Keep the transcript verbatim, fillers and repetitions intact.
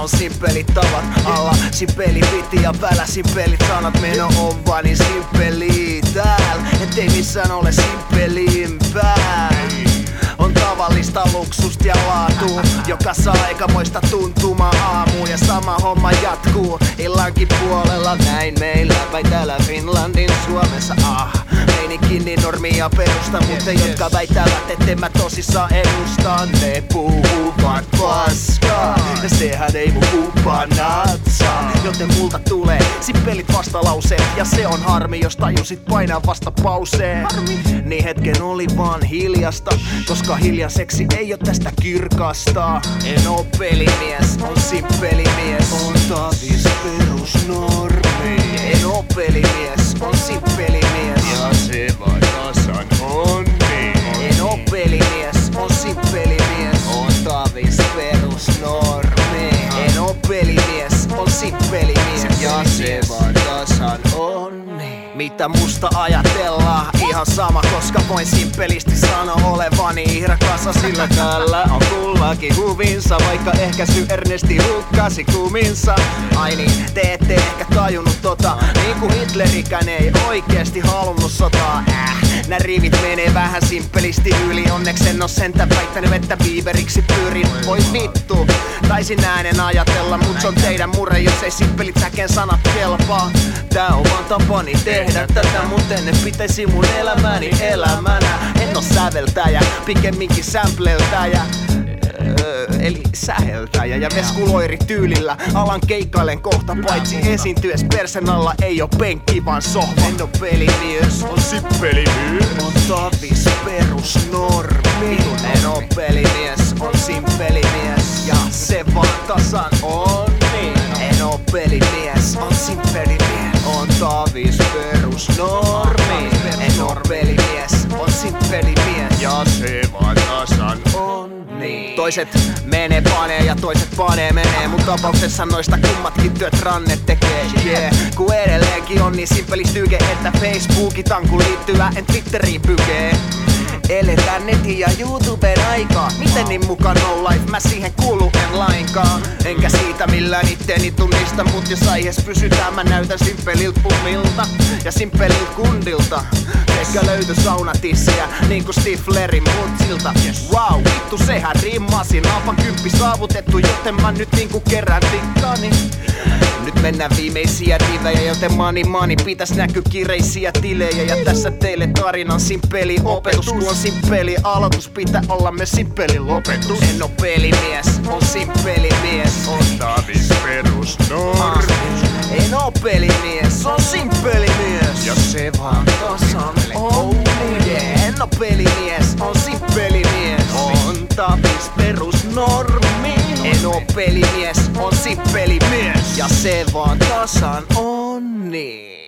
on simppelit tavat alla. Simpeli piti ja välä simpelit sanat. Meno on vaan niin simppeli tääl, ettei missään ole simppelimpää. On tavallista luksusta ja laatua, joka saa aikamoista tuntumaa aamuun. Ja sama homma jatkuu illankin puolella. Näin meillä päin täällä Finlandin Suomessa. Ah, meininkin niin normia perusta, mutta jotka väittävät, etten mä tosissaan edusta, ne puhuvat paskaa. Ja sehän ei mun kumpaa natsaa, joten multa tulee simppelit vastalauseet. Ja se on harmi, jos tajusit painaa vasta pauseen. Niin hetken oli vaan hiljasta, koska hiljaiseksi ei oo tästä kirkasta. En oo pelimies, on simppelimies. On tavis perusnormi. En oo pelimies, on simppelimies. Ja se vaan tasan on niin. En oo pelimies, on simppelimies. On tavis perusnormi. En oo pelimies, on simppelimies. Ja se vaan tasan on niin. Mitä musta ajatellaan? Ihan sama, koska voin simppelisti sanoa olevani ihrakassa. Sillä täällä on kullakin huvinsa, vaikka ehkäisy Ernesti hukkasi kuminsa. Ai niin, te ette ehkä tajunnut tota, niin kuin Hitlerikään ei oikeesti halunnut sotaa. Äh, nää rivit menee vähän simppelisti yli. Onneksi en oo sentään väittänyt, että Bieberiksi pyrin. Voi vittu, taisin äänen ajatella, mut se on teidän murre, jos ei simppelit säkeen sanat kelpaa. Tää on vaan tapani tehdä tätä, mut ennen pitäisi mun elämäni elämänä. En oo säveltäjä, pikemminkin sampleltäjä. Öö, eli säheltäjä ja veskuloiri tyylillä alan keikkailen kohta, paitsi esiintyes persen alla ei oo penkki vaan sohva. En oo pelimies, on simppelimies. On tavis perusnormi. En oo pelimies, on simppelimies. Ja se vaan tasan on niin. En oo pelimies, on simppelimies. On tavis perusnormi. En oo pelimies, on simppelimies. Ja se vaan tasan on niin. Toiset menee panee ja toiset panee menee, mut tapauksessa noista kummatkin työt ranne tekee. Yeah, kun edelleenkin on niin simppelistyke, että Facebookitan kun liittyvä en Twitteriin pykee. Eletään netin ja YouTuben aikaa. Miten niin mukaan no life, mä siihen kuulu en lainkaan. Enkä siitä millään itteni tunnista, mut jos aiheessa pysytään mä näytän simppeliltä pummilta ja simppeliltä kundilta. Eikä löyty saunatissiä niinku Stiflerin mutsilta. Wow, vittu sehän rimmasi. Naapan kymppi saavutettu, joten mä nyt niinku kerään tikkaani. Nyt mennään viimeisiä rivejä, joten mani mani pitäis näky kireisiä tilejä. Ja tässä teille tarinan simppeli opetus. Kun on simppeli aloitus, pitää olla myös simppeli lopetus. En oo pelimies, on simppelimies. on tavis perusnormi. En oo pelimies, on simppelimies. Ja se vaan tasan on niin. En oo pelimies, on simppelimies. On tavis perusnormi. En oo pelimies, on simppelimies. Ja se vaan tasan on niin.